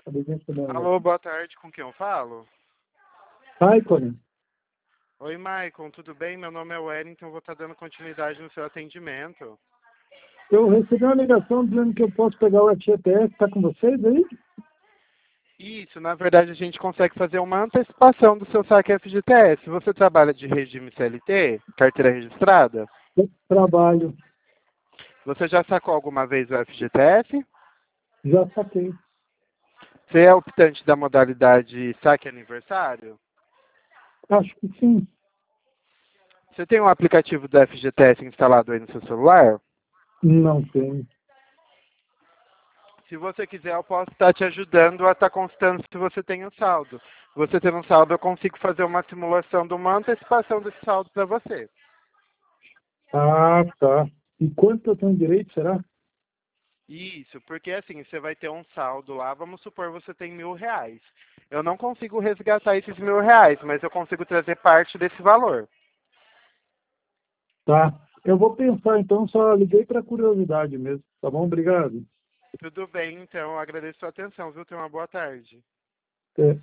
Alô, boa tarde, com quem eu falo? Maicon, Oi, Maicon, tudo bem? Meu nome é Wellington, vou estar dando continuidade no seu atendimento. eu recebi uma ligação dizendo que eu posso pegar o FGTS, está com vocês aí? Isso, na verdade a gente consegue fazer uma antecipação do seu saque FGTS. Você trabalha de regime CLT, carteira registrada? Eu trabalho, Você já sacou alguma vez o FGTS? já saquei. Você é optante da modalidade saque aniversário? Acho que sim. Você tem um aplicativo do FGTS instalado aí no seu celular? Não tem. Se você quiser, eu posso estar te ajudando a estar constando se você tem um saldo. Você tendo um saldo, eu consigo fazer uma simulação de uma antecipação desse saldo para você. Ah, tá. E quanto eu tenho direito, será? Isso, porque assim, você vai ter um saldo lá, vamos supor você tem R$ 1.000. Eu não consigo resgatar esses R$ 1.000, mas eu consigo trazer parte desse valor. Tá. Eu vou pensar, então, só liguei para curiosidade mesmo. Tá bom? Obrigado. Tudo bem, então, eu agradeço a sua atenção, viu? Tenha uma boa tarde. Até.